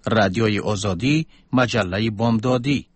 رادیوی آزادی، مجله بامدادی.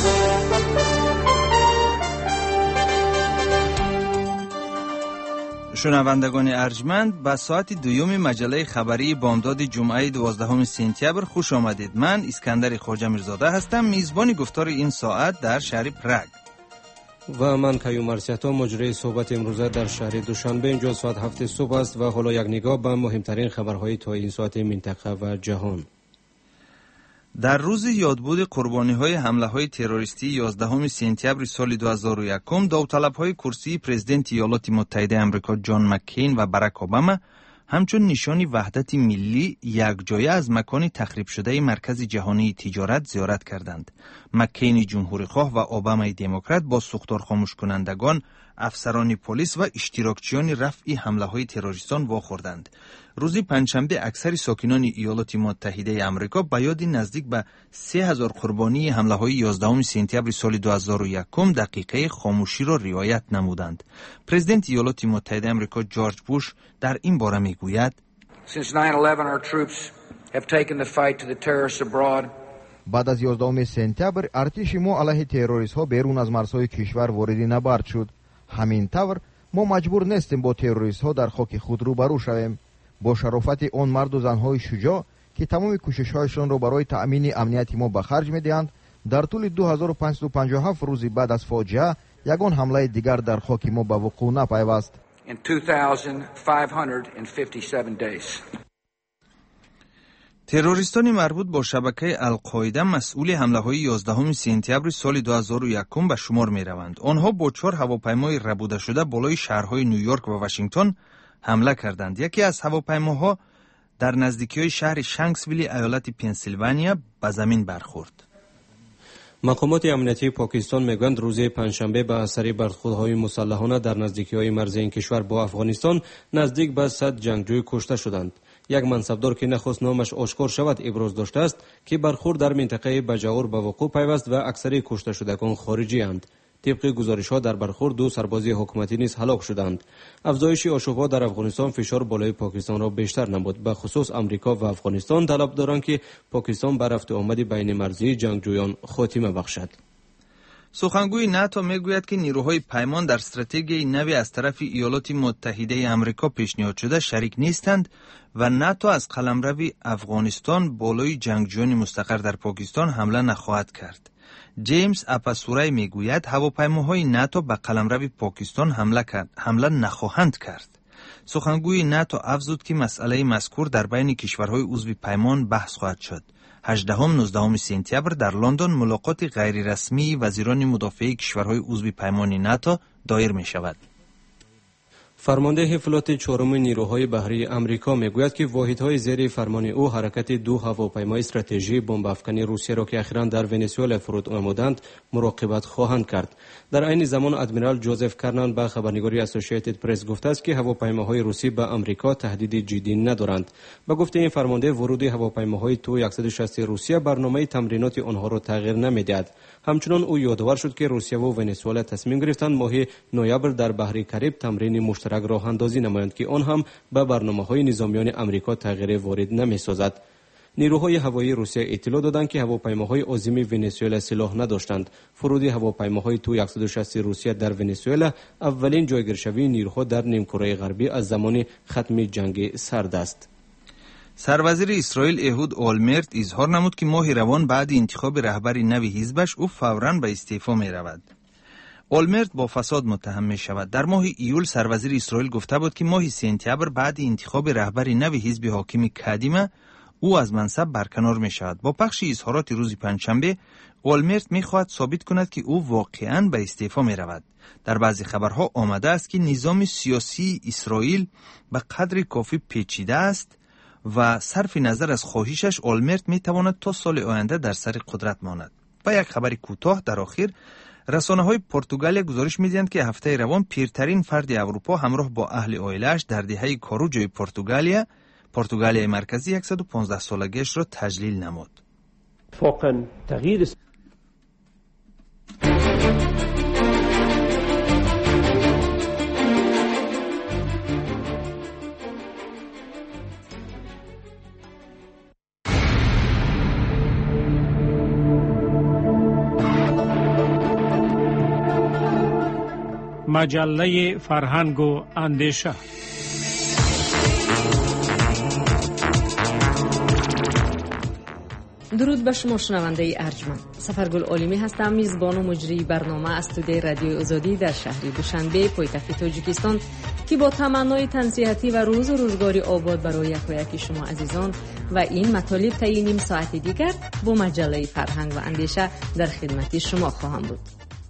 شنوندگان ارجمند، به ساعت دوم مجله خبری بامداد جمعه 12 سپتامبر خوش آمدید. من اسکندر خواجه میرزاده هستم، میزبان گفتار این ساعت در شهر پراگ. و من کیومرث سیاتا، مجری صحبت امروزه در شهر دوشنبه. اینجا ساعت 7 صبح است و حالا یک نگاه به مهمترین خبرهای تا این ساعت منطقه و جهان. در روز یادبود قربانی‌های حمله‌های تروریستی 11 سپتامبر سال 2001 داوطلب‌های کرسی پرزیدنت ایالات متحده آمریکا جان مکین و باراک اوباما همچون نشانی وحدت ملی یکجایه از مکان تخریب شده مرکز جهانی تجارت زیارت کردند. مکین جمهوری‌خواه و اوباما دموکرات با سوختار خاموش کنندگان، افسران پلیس و اشتراکچیان رفع حمله‌های تروریستان واخوردند. روز پنجشنبه اکثر ساکنان ایالات متحده آمریکا به یاد نزدیک به 3000 قربانی حمله‌های 11 سپتامبر سال 2001 دقیقه خاموشی را رعایت نمودند. پرزیدنت ایالات متحده آمریکا جورج بوش در این باره میگوید: بعد از 11 سپتامبر ارتش ما علیه تروریست‌ها بیرون از مرزهای کشور وارد نبرد شد. همین طور ما مجبور نیستیم با تروریست‌ها در خاک خود روبرو شویم. با شرافت آن مرد و زنهای شجاع که تمام کوشش‌هایشان را برای تأمین امنیت ما به خرج می‌دهند، در طول 2557 روز بعد از فاجعه یگان حمله دیگر در خاک ما به وقوع نپیوست. تروریستان مربوط با شبکه القاعده مسئول حمله‌های 11 سپتامبر سال 2001 به شمار می‌روند. آنها با 4 هواپیمای ربوده شده بالای شهرهای نیویورک و واشنگتن حمله کردند. یکی از هواپیماها در نزدیکی شهر شانکسویل ایالت پنسیلوانیا به زمین برخورد. مقامات امنیتی پاکستان میگویند روز پنجشنبه به اثر برخوردهای مسلحانه در نزدیکی‌های مرزی این کشور با افغانستان نزدیک به 100 جنگجوی کشته شدند. یک منصبدار که نخواست نامش آشکار شود ابراز داشته است که برخورد در منطقه بجاور به وقوع پیوست و اکثر کشته شدگان خارجی اند. طبق گزارش‌ها در برخورد 2 سرباز حکومتی نیز هلاک شدند. افزایش آشوب‌ها در افغانستان فشار بالای پاکستان را بیشتر نمود. به خصوص آمریکا و افغانستان طلب دارند که پاکستان بر رفت و آمد بین مرزی جنگجویان خاتمه بخشد. سخنگوی ناتو میگوید که نیروهای پیمان در استراتژی نوی از طرف ایالات متحده آمریکا پیشنهاد شده شریک نیستند و ناتو از قلمرو افغانستان بالای جنگجویان مستقر در پاکستان حمله نخواهد کرد. جیمز اپاسورای میگوید هواپیماهای ناتو به قلمرو پاکستان حمله نخواهند کرد. سخنگوی ناتو افزود که مسئله مذکور در بین کشورهای عضو پیمان بحث خواهد شد. 18-19 سپتامبر در لندن ملاقات غیررسمی وزیران مدافع کشورهای عضو پیمان ناتو دایر می شود. فرمانده فلوت 4 نیروهای بحری آمریکا میگوید که واحدهای زیر فرمان او حرکت 2 هواپیمای استراتژی بمب افکنی روسیه را که اخیراً در ونزوئلا فرود آمدند مراقبت خواهند کرد. در عین زمان ادمیرال جوزف کرنان به خبرنگاری اسوسییتد پرس گفته است که هواپیماهای روسی به آمریکا تهدید جدی ندارند. به گفته این فرمانده ورود هواپیماهای تو 160 روسیه برنامه تمرینات آنها را تغییر نمیدهد. همچنین او یادآور شد که روسیه و ونزوئلا تصمیم گرفتند ماه نوامبر در بحر کریب تمرین مشترک راه اندازی نمایند که آن هم به برنامه‌های نظامیان آمریکا تغییر وارد نمی‌سازد. نیروهای هوایی روسیه اطلاع دادند که هواپیماهای عظیم ونزوئلا سلاح نداشتند. فرود هواپیماهای تو 160 روسیه در ونزوئلا اولین جایگیرشوی نیروها در نیمکره غربی از زمان ختم جنگ سرد است. سروزیر اسرائیل اهود اولمرت اظهار نمود که ماه روان بعد انتخاب رهبر نوی حزبش او فوراً به استعفا می رود. اولمرت با فساد متهم می شود. در ماه ایول سروزیر اسرائیل گفته بود که ماه سپتامبر بعد انتخاب رهبر نوی حزب حاکم کدیمه او از منصب برکنار می شود. با پخش اظهارات روز پنجشنبه اولمرت می خواهد ثابت کند که او واقعاً به استعفا می رود. در بعضی خبرها آمده است که نظام سیاسی اسرائیل به قدر کافی پیچیده است و صرف نظر از خواهشش اولمرت می تواند تا سال آینده در سر قدرت ماند. و یک خبر کوتاه در آخر، رسانه‌های پرتغال گزارش می‌دهند که هفته روان پیرترین فرد اروپا همراه با اهل عائله‌اش در دهه کاروجوی پرتغالیای مرکزی 115 سالگیش را تجلیل نمود. واقعا تغییر مجله فرهنگ و اندیشه. درود به شما شنونده ارجمند. سفرگل عالمی هستم، میزبان و مجری برنامه استودیوی رادیو آزادی در شهر دوشنبه پایتخت تاجیکستان که با تمنای تنصیحاتی و روز و روزگاری آباد برای یکایک شما عزیزان و این مطالب تا نیم ساعت دیگر با مجله فرهنگ و اندیشه در خدمت شما خواهم بود.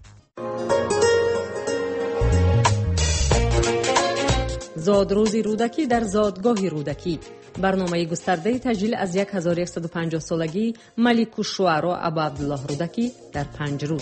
زادروز رودکی در زادگاه رودکی، برنامه گسترده تجلیل از 1150 سالگی ملک الشعراء ابا عبدالله رودکی در 5 روز.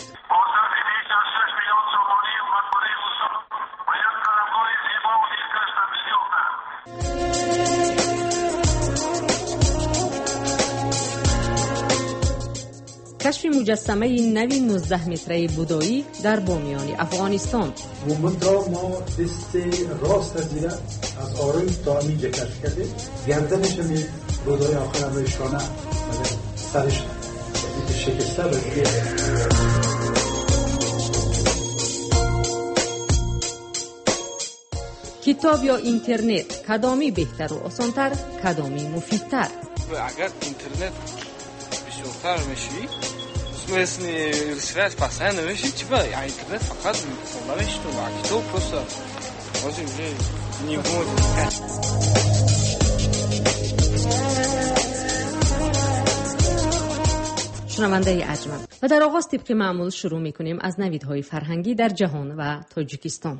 کشف مجسمه نوی 19 متره بودایی در بامیان افغانستان. گنبد را ما دست راست از دیره از آروی تا اینجا کشف کردیم. گردنش می بودای آخر روی شانه سرش شکسته بودید. کتاب یا اینترنت، کدامی بهتر و آسانتر، کدامی مفیدتر؟ اگر اینترنت بسیارتر میشی مثل رسالت پسند نمیشی چی با اینترنت فقط میخونمش تو و کتاب پروسا بازی میشه نیمون. شنونده ارجمند، و در آغاز طبق معمول شروع میکنیم از نویدهای فرهنگی در جهان و تاجیکستان.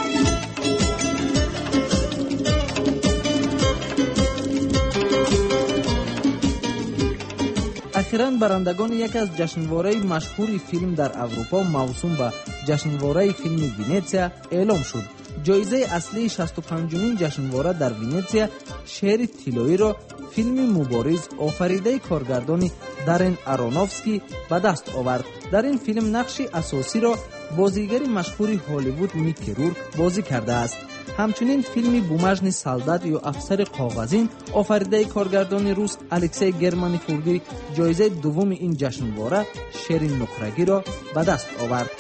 اخیراً برندگان یکی از جشنواره مشهور فیلم در اروپا موسوم به جشنواره فیلم ونیزیا اعلام شد. جایزه اصلی 65مین جشنواره در ونیزیا شهر طلایی را فیلم مبارز آفریده کارگردان دارن آرونوفسکی به دست آورد. در این فیلم نقش اساسی را بازیگر مشهور هالیوود میکی رورک بازی کرده است. همچنین فیلم بومژن سالدات یا افسر کاغذین آفریده کارگردان روس الکسی گرمانیفوردی جایزه دوم این جشنواره شیر نقرگی را به دست آورد.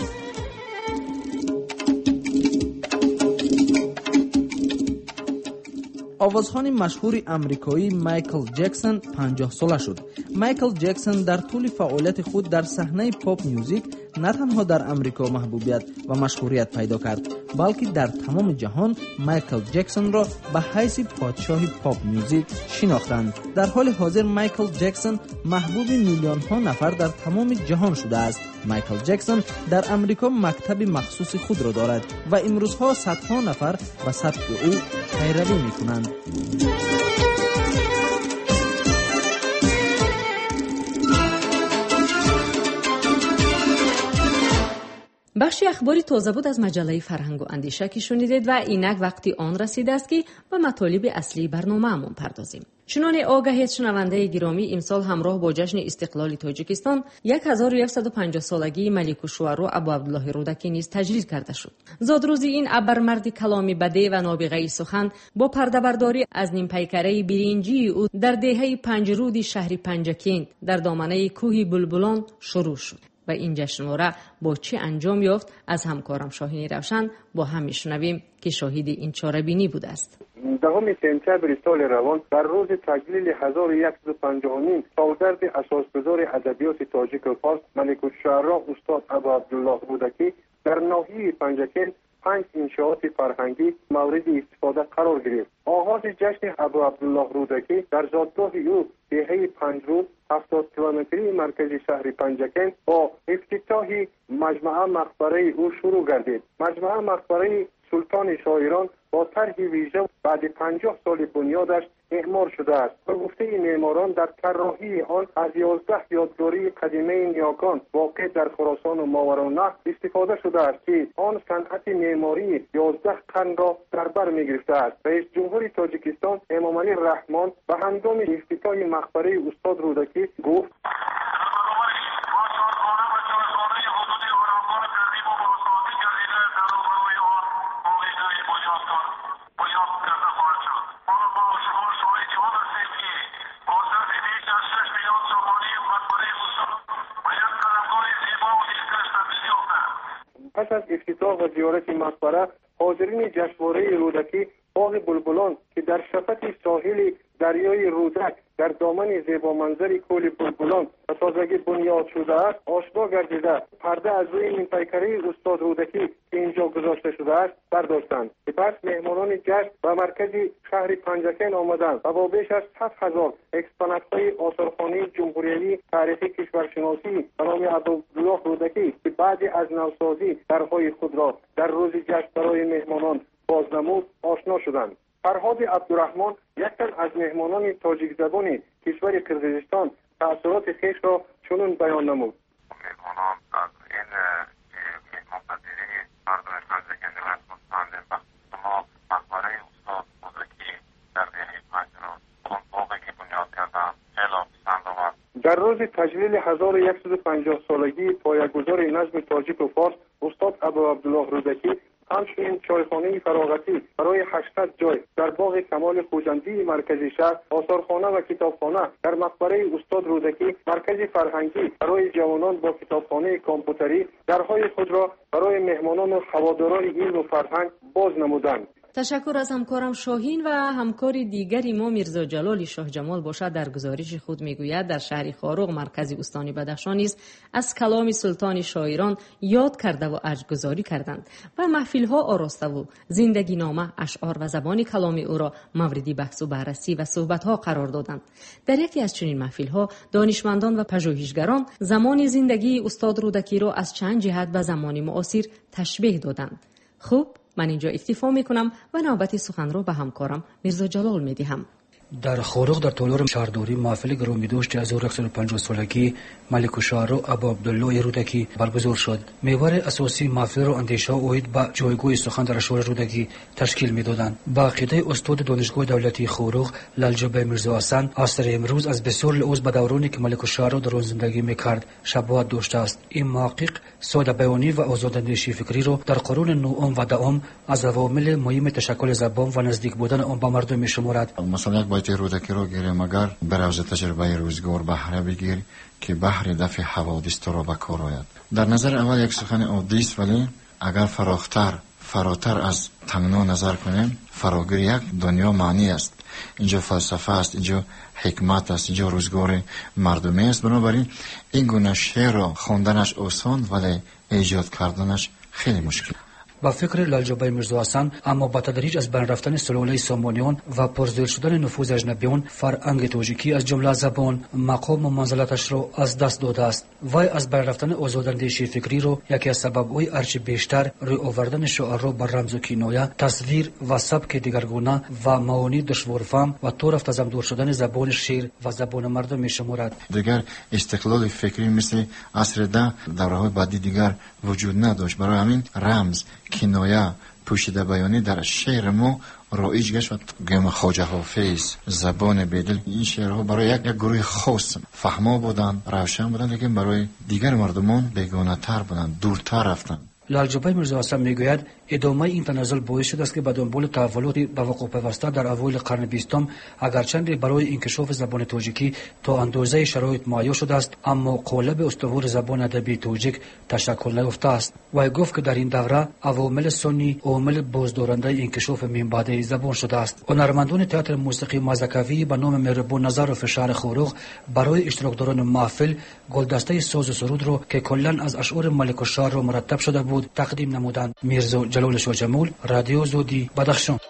آوازخوان مشهور امریکایی مایکل جکسون 50 ساله شد. مایکل جکسون در طول فعالیت خود در صحنه پاپ میوزیک نه تنها در امریکا محبوبیت و مشهوریت پیدا کرد، بلکه در تمام جهان مایکل جکسون را به حیث پادشاه پاپ میوزیک شناختند. در حال حاضر مایکل جکسون محبوب میلیون ها نفر در تمام جهان شده است. مایکل جکسون در امریکا مکتب مخصوص خود را دارد و امروزها صدها نفر به سبک او پیروی میکنند. بخشی اخباری تازه بود از مجله فرهنگ و اندیشه که شنیدید و اینک وقتی آن رسیده است که به مطالب اصلی برنامه‌مون پردازیم. چنان آگاهیت شنونده گرامی، امسال همراه با جشن استقلال تاجیکستان 1150 سالگی ملک الشعراء ابا عبدالله رودکی نیز تجلیل کرده شد. زادروز این ابرمرد کلامی بده و نابغه سخن با پرده‌برداری از نیم پیکره برنجی او در دهه 5 رود شهر پنجکین در دامنه کوه بلبلان شروع شد. و این جشنواره با چه انجام یافت از همکارم شاهین روشن با هم میشنویم که شاهد این چاره‌بینی بوده است. 10 سپتامبر سال روان در روز تجلیل 1150مین سالگرد اساسگذار ادبیات تاجیک و فارس ملک الشعراء استاد ابا عبدالله رودکی در ناحیه پنجکین 5 انشاءات فرهنگی مورد استفاده قرار گرفت. آغاز جشن ابا عبدالله رودکی در زادگاه او دهه 5 روز 70 کیلومتری مرکزی شهر پنجکین با افتتاح مجمع مقبره او شروع گردید. مجمع مقبره سلطان شاعران با طرح ویژه بعد 50 سال بنیادش اعمار شده است. به گفته معماران در طراحی آن از 11 یادگاری قدیمی نیاکان واقع در خراسان و ماوراءالنهر استفاده شده است که آن صنعت معماری 11 قرن را در بر می‌گرفته است. رئیس جمهور تاجیکستان امامعلی رحمان به هنگام افتتاح مقبره استاد رودکی گفت: پس از افتتاح و زیارت مقبره، حاضرین جشنواره رودکی باغ بلبلان که در شفت ساحل دریای رودک در دامن زیبا منظری کوه بلبلان و تازگی بنیاد شده است آشنا گردیده پرده از روی نیمپیکره استاد رودکی که اینجا گذاشته شده است برداشتند. سپس مهمانان جشن و مرکز شهر پنجکین آمدند و با بیش از 7,000 اکسپونات‌های آثارخانه جمهوری تاریخی کشورشناسی به نام عبدالله رودکی که بعد از نوسازی درهای خود را در روز جشن برای مهمانان بازنمود آشنا شدند. فرهاد عبدالرحمن یک تن از مهمانان تاجیک زبان کشور قرقیزستان تأثیرات خویش را چنین بیان نمود. مهمانان از این مهمانپذیری مردم پنجکین نمایت مستند ما مقبره استاد رودکی در دهه 50 اون باغی که بنیاد کردند خیلی پسند آمد. در روز تجلیل 1150 سالگی پایه‌گذار نظم تاجیک و فارس استاد عبدالله رودکی همچنین چایخانه فراغتی برای 800 جای در باغ کمال خوجندی مرکزی شهر، آثارخانه و کتابخانه در مقبره استاد رودکی، مرکز فرهنگی برای جوانان با کتابخانه کامپیوتری درهای خود را برای مهمانان و هواداران علم و فرهنگ باز نمودند. تشکر از همکارم شاهین و همکار دیگری ما میرزا جلال شاه جمال باشد. در گزارش خود میگوید در شهر خاروق مرکز استانی بدخشان نیز از کلام سلطان شاعران یاد کرده و ارجگذاری کردند و محفل‌ها آراسته و زندگی نامه، اشعار و زبان کلام او را موردی بحث و بررسی و صحبت‌ها قرار دادند. در یکی از چنین محفل‌ها دانشمندان و پژوهشگران زمان زندگی استاد رودکی را از چند جهت به زمان معاصر تشبیه دادند. خوب، من اینجا اکتفا میکنم و نوبت سخن رو به همکارم میرزا جلال میدهم. در خاروق در تالار شهرداری محفل گرامیداشت از 150 سالگی ملک الشعرا ابا عبدالله رودکی برگزار شد. محور اساسی محفل را اندیشه اوید به جایگاه سخن در اشعار رودکی تشکیل میدادند. با عقیده استاد دانشگاه دولتی خاروق لالجبه میرزا حسن عصر امروز از بسیار لحاظ به دورانی که ملک الشعرا در آن زندگی میکرد شباهت داشته است. این محقق ساده بیانی و آزاداندیشی فکری را در قرون نهم و دهم از عوامل مهم تشکل زبان و نزدیک بودن آن به مردم میشمارد. مثلا باید رودکی رو گیریم اگر بروز تجربه روزگار بهره بگیر که بحر دفع حوادث تو را به کار آید. در نظر اول یک سخن عادی است، ولی اگر فراتر از تنگنا نظر کنیم فراگیر یک دنیا معنی است. اینجا فلسفه است، اینجا حکمت است، اینجا روزگار مردمی است. بنابراین این گونه شعر را خواندنش آسان ولی ایجاد کردنش خیلی مشکل. با فکر لالجبه میرزا حسن اما با تدریج از بین رفتن سلاله سامانیان و پرزیل شدن نفوذ اجنبیان فرهنگ تاجیکی از جمله زبان مقام و منزلتش را از دست داده است. وای از بین رفتن آزاداندیشی فکری را یکی از سبب‌های ارچه بیشتر روی آوردن شعر را بر رمز و کنایه، تصویر و سبک دیگرگونه و معانی دشوارفهم و تو رفت از هم دور شدن زبان شعر و زبان مردم میشمارد. دیگر استقلال فکری مثل عصر ده دوره‌های بعدی دیگر وجود نداشت. برای همین رمز، کنایه، پوشیده بیانی در شعر ما رایج گشت و گم خواجه حافظ، زبان بیدل، این شعرها برای یک گروه خاص فهما بودند، روشن بودند، لیکن برای دیگر مردمان بیگانه تر بودند، دورتر رفتند. لالجبه میرزا حسن میگوید ادامه این تنزل باعث شده است که به دنبال تحولات به وقوع پیوسته در اوایل قرن 20 اگرچه برای انکشاف زبان تاجیکی تا اندازه شرایط مهیا شده است، اما قالب استوار زبان ادبی تاجیک تشکل نیافته است. و گفت که در این دوره عوامل سنی عامل بازدارنده انکشاف منبعد زبان شده است. هنرمندان تئاتر موسیقی مزدکوی به نام مهربان نظرف شهر خاروق برای اشتراکداران محفل گلدسته ساز و سرود را که کلا از اشعار ملک الشعرا مرتب شده بود تقدیم نمودند. میرزا جلال شاه جمال، رادیو زودی، بدخشان.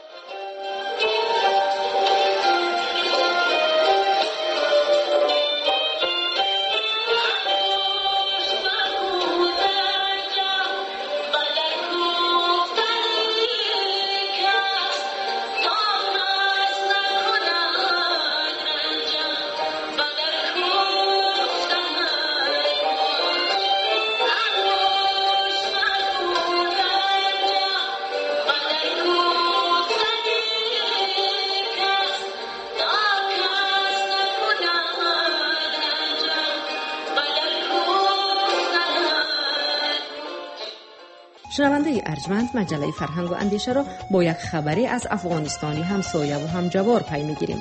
شنونده ارجمند، مجله فرهنگ و اندیشه را با یک خبری از افغانستانی همسایه و همجوار پی میگیریم.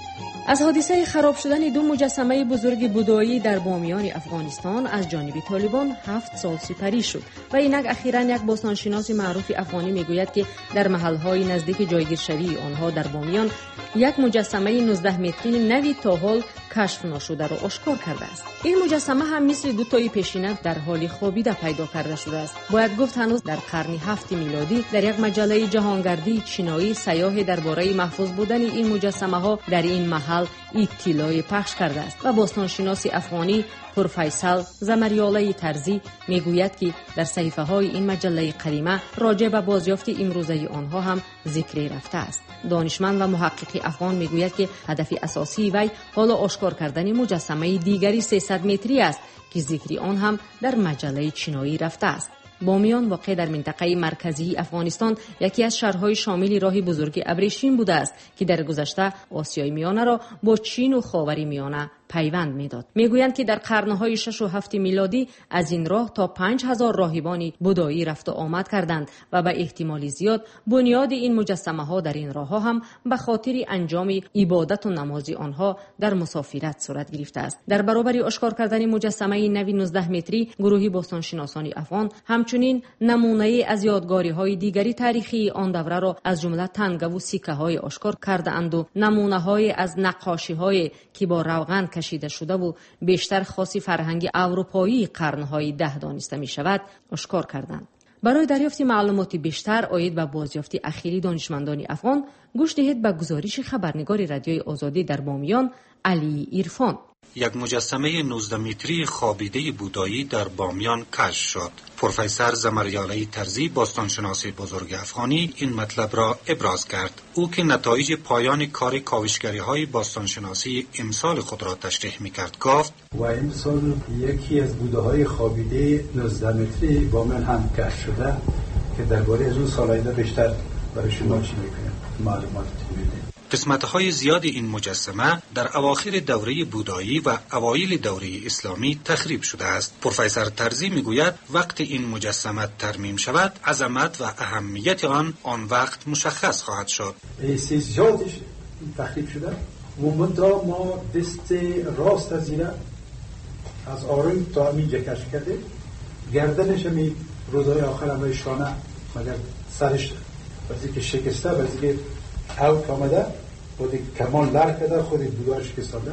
از حادثه خراب شدن دو مجسمه بزرگ بودایی در بامیان افغانستان از جانب طالبان 7 سال سپری شد و اینک اخیراً یک باستانشناس معروف افغانی میگوید که در محلهای نزدیک جایگیرشوی آنها در بامیان یک مجسمه 19 متری نوی تا حال کشف نشده را آشکار کرده است. این مجسمه هم مثل دو تای پیشینه در حال خوابیده پیدا کرده شده است. باید گفت هنوز در قرن 7 میلادی در یک مجله جهانگردی چینایی سیاحی درباره محفوظ بودن این مجسمه ها در این محل اطلاع پخش کرده است و باستانشناس افغانی پروفسور زمریاله ترزی میگوید که در صحیفه های این مجله قدیمه راجع به بازیافت امروزه آنها هم ذکری رفته است. دانشمند و محقق افغان میگوید که هدف اساسی وی حالا آشکار کردن مجسمه دیگری 300 متری است که ذکری آن هم در مجله چینایی رفته است. بامیان واقع در منطقه مرکزی افغانستان یکی از شهرهای شامل راه بزرگ ابریشم بوده است که در گذشته آسیای میانه را با چین و خاور میانه پیوند میداد. میگویند که در قرنهای 6 و 7 میلادی از این راه تا 5000 راهبان بودایی رفت و آمد کردند و به احتمال زیاد بنیاد این مجسمه ها در این راه ها هم به خاطر انجام عبادت و نماز آنها در مسافرت صورت گرفته است. در برابر آشکار کردن مجسمه نوی 19 متری گروهی باستانشناسان افغان همچنین نمونه از یادگاری های دیگری تاریخی آن دوره را از جمله تنگه و سکه های آشکار کرده اند و نمونه های از نقاشی های که با روغن کشیده شده و بیشتر خاصی فرهنگ اروپایی قرنهای 10 دانسته می شود آشکار کردند. برای دریافت معلومات بیشتر آید به بازیافت اخیری دانشمندان افغان گوش دهید به گزارش خبرنگار رادیوی آزادی در بامیان علی عرفان. یک مجسمه 19 متری خوابیده بودایی در بامیان کشف شد. پروفسور زمریاله ترزی باستانشناس بزرگ افغانی این مطلب را ابراز کرد. او که نتایج پایان کار کاوشگری های باستانشناسی امسال خود را تشریح می‌کرد گفت و امسال یکی از بوده های خوابیده 19 متری بامیان هم کشف شده که درباره از اون سال آینده بیشتر برای شما چی می‌کنم معلومات می‌دیم. قسمت‌های زیاد این مجسمه در اواخر دوره بودایی و اوایل دوره اسلامی تخریب شده است. پروفسور ترزی میگوید وقتی این مجسمه ترمیم شود عظمت و اهمیت آن وقت مشخص خواهد شد. زیادش تخریب شده و ما دست راست از ایره از آرون تا اینجا کشف کرده، گردنش می روزهای آخر هم شانه مگر سرش بعضی که شکسته بعضی که اوت آمده بودی کمال لرک کرده خودی بودارش کسانده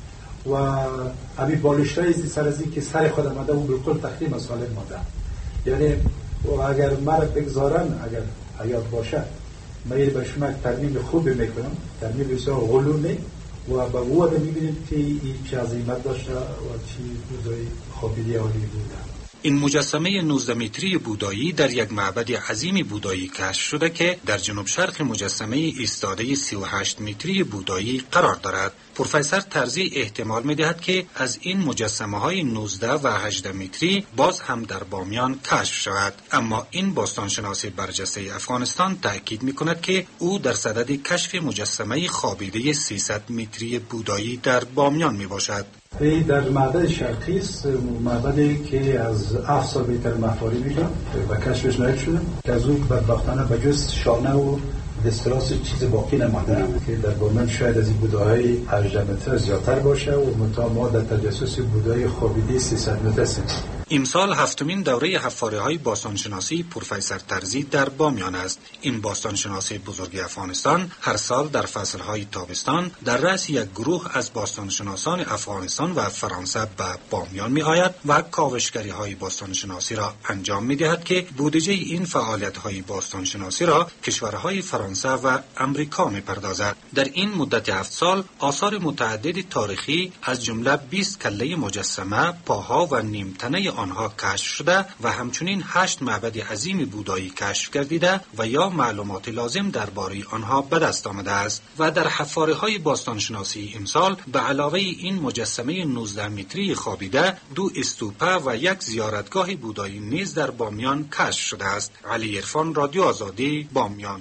و همی بالشتای سر از این که سر خود آمده و بالکل تخریم از سالم ماده. یعنی اگر مرا بگذارن اگر حیات باشه من به شما ترمیم خوبی میکنم، ترمیم بسیار غلومی و با او آدم میبینید که این چه عظیمت داشته و چی روزای خوابیدی عالی بوده. این مجسمه 19 متری بودایی در یک معبد عظیم بودایی کشف شده که در جنوب شرق مجسمه ایستاده 38 متری بودایی قرار دارد. پروفسور ترزی احتمال می‌دهد که از این مجسمه های 19 و 18 متری باز هم در بامیان کشف شود، اما این باستانشناس برجسته افغانستان تأکید می‌کند که او در صدد کشف مجسمه خوابیده 300 متری بودایی در بامیان میباشد. در معبد شرقی است، معبدی که از 7 سال بیتر مفاری میگم و کشفش نشده که از اون بدبختانه بجز شانه و دستراس چیز باقی نمانده که در بامیان شاید از این بودهای 18 متر زیادتر باشه و منتها ما در تجسس بودهای خوابیده 300 متر هستیم. امسال هفتمین دوره حفاره‌های باستانشناسی پروفسور ترزی در بامیان است. این باستانشناس بزرگ افغانستان هر سال در فصل‌های تابستان در رأس یک گروه از باستانشناسان افغانستان و فرانسه به بامیان می‌آید و کاوشگری‌های باستانشناسی را انجام می‌دهد که بودجه این فعالیت‌های باستانشناسی را کشورهای فرانسه و امریکا می‌پردازد. در این مدت 7 سال آثار متعدد تاریخی از جمله 20 کله مجسمه، پاها و نیمتنه آنها کشف شده و همچنین 8 معبد عظیم بودایی کشف گردیده و یا معلومات لازم درباره آنها به دست آمده است و در حفاره‌های باستانشناسی امسال به علاوه این مجسمه 19 متری خوابیده 2 استوپه و 1 زیارتگاه بودایی نیز در بامیان کشف شده است. علی عرفان، رادیو آزادی، بامیان.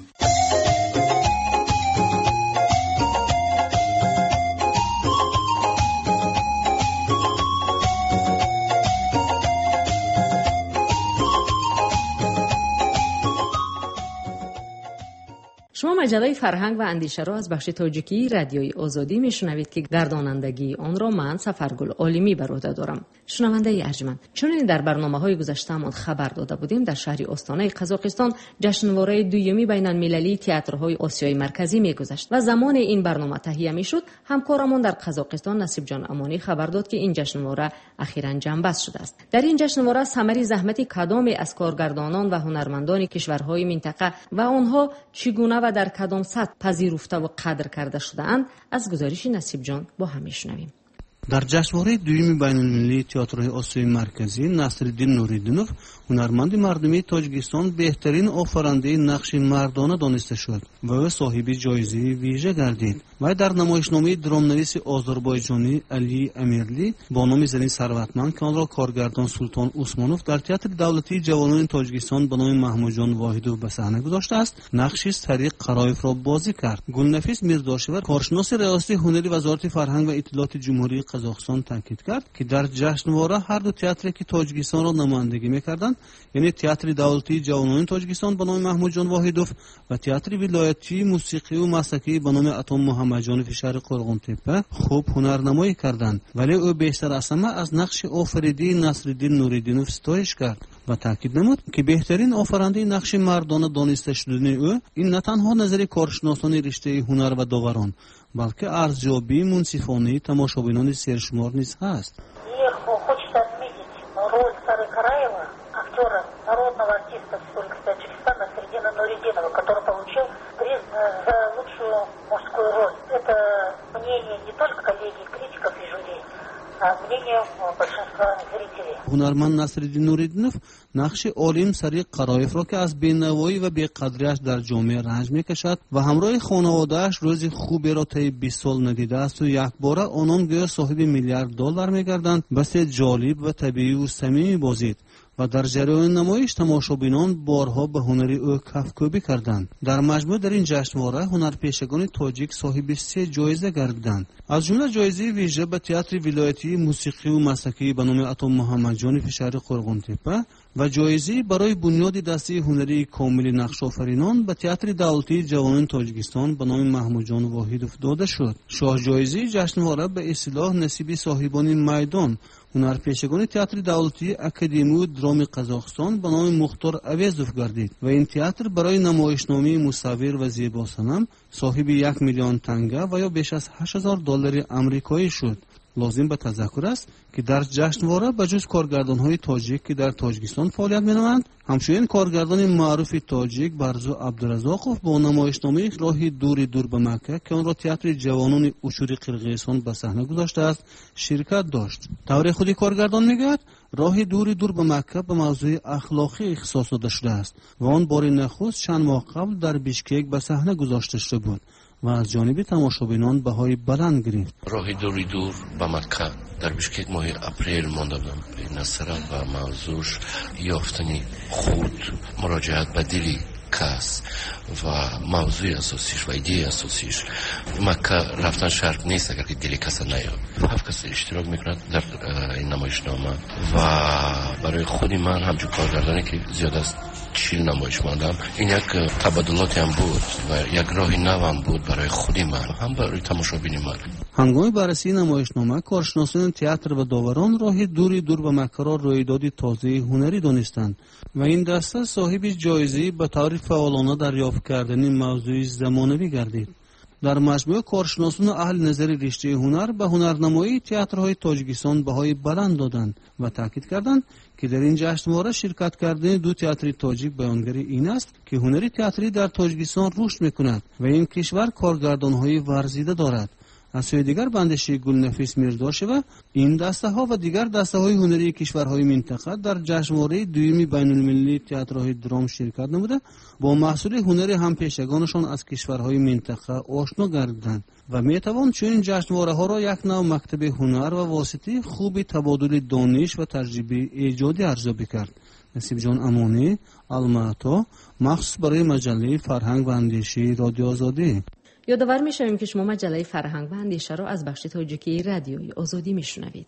شما مجله فرهنگ و اندیشه را از بخش تاجیکی رادیوی آزادی میشنوید که گردانندگی آن را من سفرگل عالمی بر عهده دارم. شنونده ارجمند، چون در برنامه‌های گذشته‌مان خبر داده بودیم، در شهر استانه قزاقستان جشنواره دومی بین المللی تئاترهای آسیای مرکزی میگذشت و زمان این برنامه تهیه میشد همکارمان در قزاقستان نصیب جان امانی خبر داد که این جشنواره اخیراً جنببست شده است. در این جشنواره ثمر زحمت کدام از کارگردانان و هنرمندان کشورهای منطقه و آنها چگونه و در کدام سطح پذیرفته و قدر کرده شده‌اند از گزارش نصیب جان با هم میشنویم. در جشنواره دوم بین المللی تئاترهای آسیای مرکزی نصرالدین نوریدینوف هنرمند مردمی تاجیکستان بهترین آفریننده نقش مردانه دانسته شد و او صاحب جایزه ویژه گردید. و در نمایشنامه درامنویس آذربایجانی علی امیرلی با نام زنی ثروتمند که آن را کارگردان سلطان عثمانوف در تئاتر دولتی جوانان تاجیکستان به نام محمود جان واحدوف به صحنه گذاشته است، نقشی طریق قرایف را بازی کرد. گلنفیس میرداشور کارشناس ریاست هنری وزارت فرهنگ و اطلاعات جمهوری قزاقستان تاکید کرد که در جشنواره هر دو تئاتری که تاجیکستان را نمایندگی می‌کردند، یعنی تئاتر دولتی جوانان تاجیکستان به نام محمود جان واحدوف و تئاتر ولایتی موسیقی و مسلکی به نام اتم محمد جان فشار قرغون تپه خوب هنرنمایی کردند، ولی او بیشتر از همه از نقش آفریدی نصرالدین نوریدینوف ستایش کرد و تاکید نمود که بهترین آفریننده نقش مردانه دانسته شدن او این نه تنها نظر کارشناسان رشته هنر و داوران بلکه ارزیابی منصفانه تماشابینان سرشمار نیز هست. народного артиста Республики Таджикистан Насреддина Нуридинова, который получил приз за лучшую мужскую роль. Это мнение не только коллеги критиков и жюри, а мнение большинства зрителей. هنرمند نصرالدین نوریدینوف نقش عالم سریق قرایف را که از بی‌نوایی و بی‌قدری‌اش در جامعه رنج می‌کشد و همراه خانواده‌اش روز خوبی را طی 20 سال ندیده است و یکباره آنان گویا صاحب میلیارد دلار می‌گردند، بس جالب و طبیعی و صمیمی بازید و در جریان نمایش تماشابینان بارها به هنری او کفکوبی کردند. در مجموع در این جشنواره هنرپیشگان تاجیک صاحب 3 جایزه گردیدند، از جمله جایزه ویژه به تئاتر ولایتی موسیقی و مسلکی به نام اتم محمد جان فشار قرغون تپه و جایزه برای بنیاد دسته هنری کامل نقش آفرینان به تئاتر دولتی جوانان تاجیکستان به نام محمود جان واحدوف داده شد. شاه جایزه جشنواره به اصطلاح نصیب صاحبان میدان هنرپیشگان تئاتر دولتی اکادمی درام قزاقستان به نام مختار اویزوف گردید و این تئاتر برای نمایشنامه مصور و زیبا صنم صاحب 1 میلیون تنگه و یا بیش از $8,000 آمریکایی شد. لازم به تذکر است که در جشنواره بجز کارگردان‌های تاجیک که در تاجیکستان فعالیت می‌نمایند، همچنین کارگردان معروف تاجیک برزو عبدالرزاقوف با نمایشنامه راه دور به مکه که آن را تئاتر جوانان اشوری قرقیزستان به صحنه گذاشته است شرکت داشت. طور خودی کارگردان میگوید راه دور به مکه به موضوع اخلاقی اختصاص داده شده است و آن بار نخست چند ماه قبل در بیشکک به صحنه گذاشته شده بود و از جانب تماشابینان بهای بلند گرفت. راه دور به مکه در بیشکک ماه اپریل مانده بودم. این اثر و موضوعش یافتنی خود مراجعت به دلی کس و موضوع اساسیش و ایده اساسیش مکه رفتن شرط نیست اگر که دلی کس نیاد. 7 کس اشتراک میکنند در این نمایشنامه و برای خودی من همچون کارگردانی که زیاد است 40 نمایش ماندم، این یک تبادلاتی هم بود و یک راهی نو هم بود برای خودی من هم برای تماشابین من. هنگام بررسی نمایشنامه کارشناسان تئاتر و داوران راه دور به مکه را رویدادی تازه هنری دانستند و این دسته صاحب جایزه به طور فعالانه دریافت کردن موضوع زمانوی گردید. در مجموع کارشناسان اهل نظر رشته هنر به هنرنمایی تئاترهای تاجیکستان بهای بلند دادند و تاکید کردند که در این جشنواره شرکت کردن 2 تئاتر تاجیک بیانگر این است که هنری تئاتری در تاجیکستان رشد میکند و این کشور کارگردان‌های ورزیده دارد. از سوی دیگر بندشی گلنفیس میرداشوه این دسته ها و دیگر دسته های هنری کشورهای منطقه در جشنواره دومی بین المللی تئاترهای درام شرکت نموده با محصول هنری همپیشگانشان از کشورهای منطقه آشنا گردیدند و میتوان چنین جشنواره ها را یک نوع مکتب هنر و واسطه خوب تبادل دانش و تجربه ایجادی ارزیابی کرد. نصیب جان امانی، الماتا، مخصوص برای مجله فرهنگ و اندیشه رادیو آزادی. یادآور می‌شویم که شما مجله فرهنگ و اندیشه را از بخش تاجیکی رادیوی آزادی میشنوید.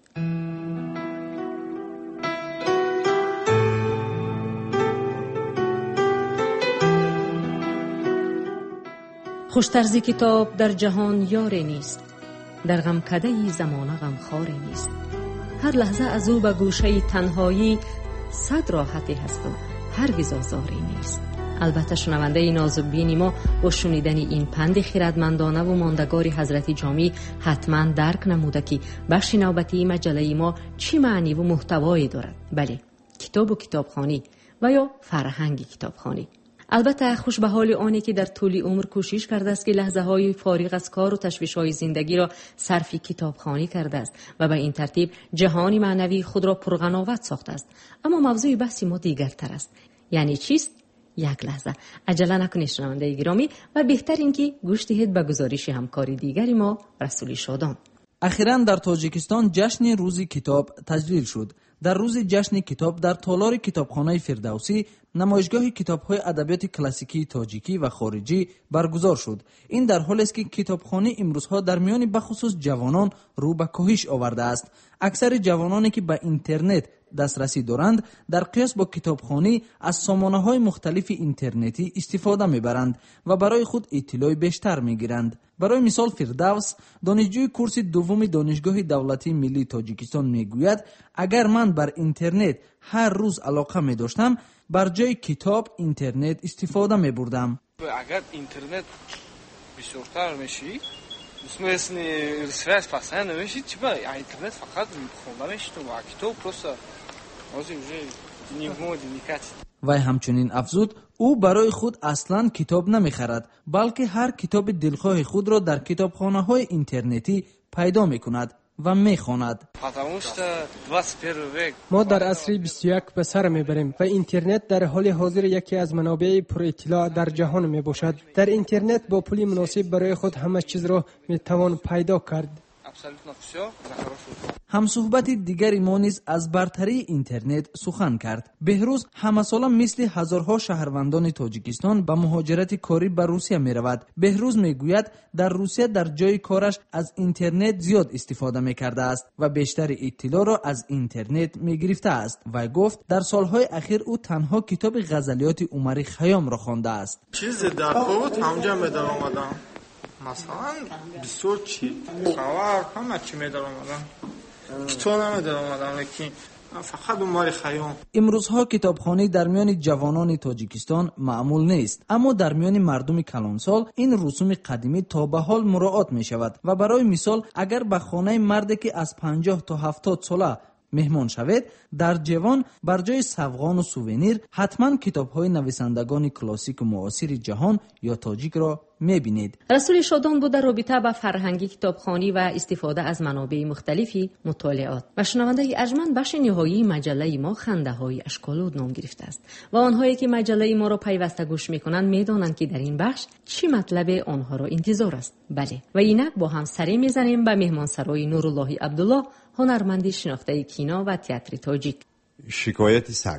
خوشترزی کتاب در جهان یاری نیست، در غمکده زمانه غمخواری نیست. هر لحظه از او به گوشه تنهایی 100 راحتی هست و هرگز آزاری نیست. البته شنونده نازکبین ما با شنیدن این پند خردمندانه و ماندگار حضرت جامی حتما درک نموده که بخش نوبتی مجله ما چی معنی و محتوایی دارد. بله، کتاب و کتابخوانی و یا فرهنگ کتابخوانی. البته خوش به حال آنی که در طول عمر کوشش کرده است که لحظه های فارغ از کار و تشویش های زندگی را صرف کتابخوانی کرده است و به این ترتیب جهانی معنوی خود را پرغناوت ساخته است. اما موضوع بحثی ما دیگر تر است. یعنی چیست؟ یک لحظه عجله نکنید شنونده گرامی و بهتر اینکه گوش دهید به گزارش همکاری دیگری ما رسول شادان. اخیراً در تاجیکستان جشن روز کتاب تجلیل شد. در روز جشن کتاب در تالار کتابخانه فردوسی نمایشگاه کتاب‌های ادبیات کلاسیکی تاجیکی و خارجی برگزار شد. این در حالی است که کتابخانه امروزها در میان بخصوص جوانان رو به کاهش آورده است. اکثر جوانانی که به اینترنت دسترسی دارند در قیاس با کتابخانه از سامانه‌های مختلف اینترنتی استفاده می‌برند و برای خود اطلاع بیشتر می‌گیرند. برای مثال فردوس دانشجوی کورس دوم دانشگاه دولتی ملی تاجیکستان میگوید اگر من بر اینترنت هر روز علاقه می‌داشتم بر جای کتاب اینترنت استفاده می‌بردم. اگر اینترنت بسیارتر میشی смысл связь постоянно вещи типа интернет факат خونده میشه تو کتاب просто واسه уже не будет никак. و همچنین افزود او برای خود اصلا کتاب نمیخرد بلکه هر کتاب دلخواه خود را در کتابخانه‌های اینترنتی پیدا میکند و میخواند. ما در عصر 21 به سر میبریم و اینترنت در حال حاضر یکی از منابع پر اطلاع در جهان میباشد. در اینترنت با پول مناسب برای خود همه چیز را میتوان پیدا کرد. هم صحبت دیگری ما نیز از برتری اینترنت سخن کرد. بهروز همساله مثل هزارها شهروندان تاجیکستان به مهاجرت کاری به روسیه می رود. بهروز می گوید در روسیه در جای کارش از اینترنت زیاد استفاده می کرده است و بیشتر اطلاع را از اینترنت می گرفته است و گفت در سالهای اخیر او تنها کتاب غزلیات عمر خیام را خوانده است. چیزی در بود همجا می در آمدم. مثلا بسیار چی خبر همه چی می در آمدم. کتاب نمیدارم آدم لیکن فقط عمر خیام. امروزها کتابخانه در میان جوانان تاجیکستان معمول نیست، اما در میان مردم کلانسال این رسوم قدیمی تا به حال مراعات می شود و برای مثال اگر به خانه مردی که از 50 تا 70 ساله مهمان شوید در جوان بر جای سوغان و سوونیر حتما کتاب‌های نویسندگان کلاسیک و معاصر جهان یا تاجیک را می‌بینید. رسول شادان بود در رابطه با فرهنگی کتابخوانی و استفاده از منابع مختلفی مطالعات و شنونده ارجمند بخش نهایی مجله ما خنده‌های اشکالود نام گرفته است و آنهایی که مجله ما را پیوسته گوش می‌کنند می‌دانند که در این بخش چی مطلب آنها را انتظار است. بله و اینک با هم سری می‌زنیم به مهمانسرای نورالله عبدالله، هنرمندی شناخته کینا و تئاتر تاجیک. شکایت سگ.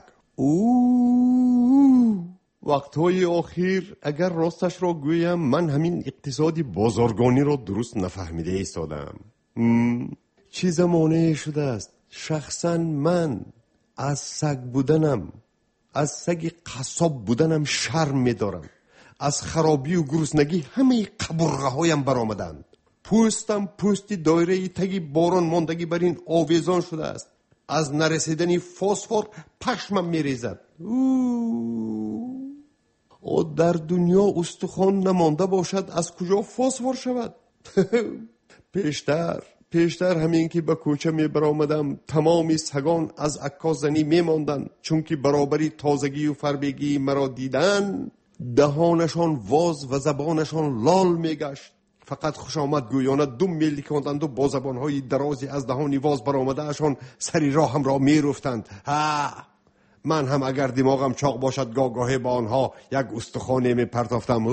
وقتهای اخیر اگر راستش را گویم من همین اقتصادی بازارگانی را درست نفهمیده ایستادم. چه زمانه شده است شخصا من از سگ بودنم، از سگ قصاب بودنم شرم می‌دارم. از خرابی و گرسنگی همه قبرغه هایم برآمدند. پوستم پوستی دایره تگی باران ماندگی بر این آویزان شده است. از نرسیدنی فسفر پشمم میریزد. در دنیا استخوان نمانده باشد از کجا فسفر شود؟ پیشتر همین که به کوچه می برآمدم تمامی سگان از عکازنی می ماندند، چون که برابری تازگی و فربگی مرا دیدن دهانشان واز و زبانشان لال می گشت. فقط خوش آمد گویانه دم میلی کندند و با زبانهای درازی از دهانی واز برآمده اشان سری راهم را می رفتند. من هم اگر دماغم چاق باشد گاهی با آنها یک استخوانه می پرتافتم.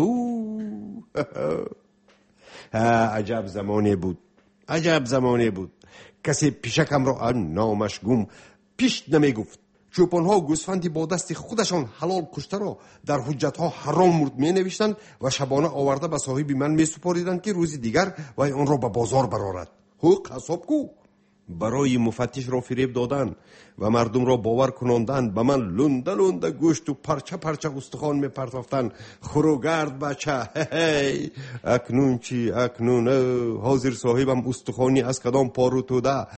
عجب زمانی بود. کسی پیشکم را نامشگوم پیش نمی گفت. چوپانها و گوسفندی با دست خودشان حلال کشته را در حجتها حرام مرد می نوشتند و شبانه آورده به صاحب من می سپاریدند که روزی دیگر و آن را به بازار برارد. قصاب کو برای مفتش را فریب دادن و مردم را باور کناندن به من لنده لنده گوشت و پرچه پرچه استخوان میپرتافتن. خروگرد بچه هی اکنون چی؟ اکنون حاضر صاحبم استخوانی از کدام پارو توده